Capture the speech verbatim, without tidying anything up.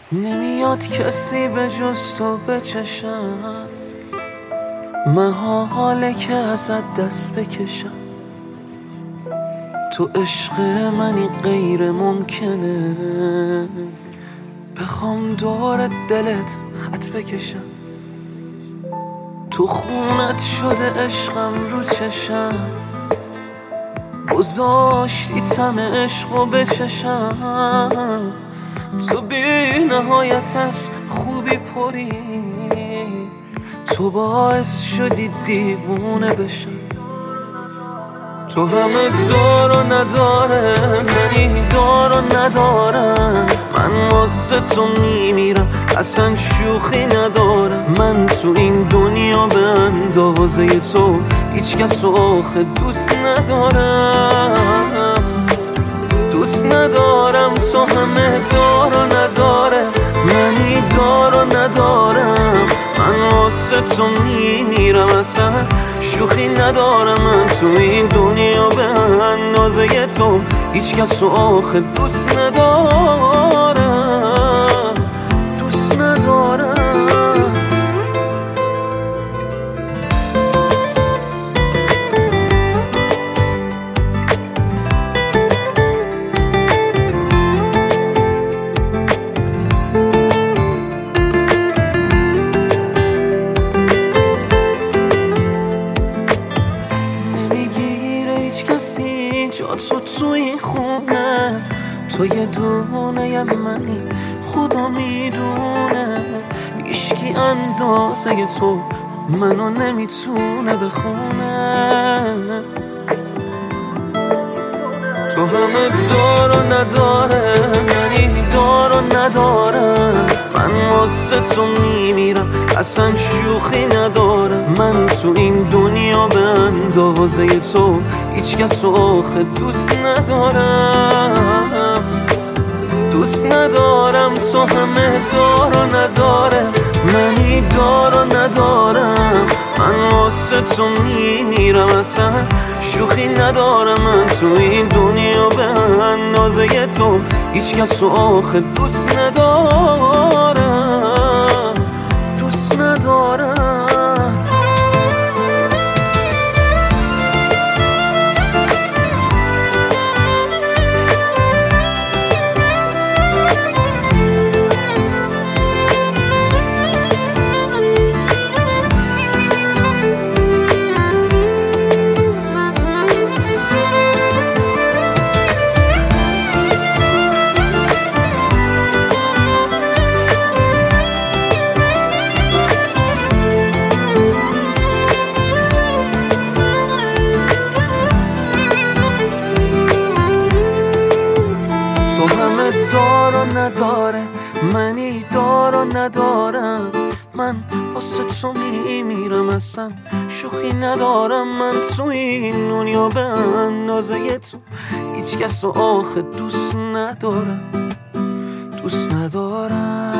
نمیاد کسی به جز تو بچشم، محاله که ازت دست بکشم. تو عشق منی غیر ممکنه بخوام دور دلت خط بکشم. تو خونت شده عشقم رو چشم، گذاشتی تم عشقو بچشم. تو بی نهایت از خوبی پری، تو باعث شدی دیوونه بشم. تو همه دار و نداره، منی دار و ندارم. من واسه تو میمیرم، اصلا شوخی ندارم. من تو این دنیا به اندازه تو هیچ کس آخه دوست ندارم. دوست ندارم، تو همه دار و نداره، منی دار و ندارم. من واسه تو میمیرم، اصلا شوخی ندارم. من تو این دنیا به اندازه تو هیچ کس آخه دوست ندارم. دوست ندارم. کسی جا تو تو این خونه، تو یه دونه یه منی خدا میدونه. هیچکی اندازه تو منو نمیتونه بخونه. تو همه دار و نداره، منی دار و ندارم. من واسه تو میمیرم، اصلا شوخی ندارم. من تو این دنیا به اندازه تو هیچ کس آخه دوست ندارم. دوست ندارم، تو همه دار و نداره، منی دار و ندارم. من واسه تو میمیرم، اصلا شوخی ندارم. من تو این دنیا به اندازه تو هیچ کس آخه دوست ندارم. دوست ندارم. تو همه دار و نداره، منی دار و ندارم. من واسه تو میمیرم، اصلا شوخی ندارم. من تو این دنیا به اندازه تو هیچ کس آخه دوست ندارم. دوست ندارم.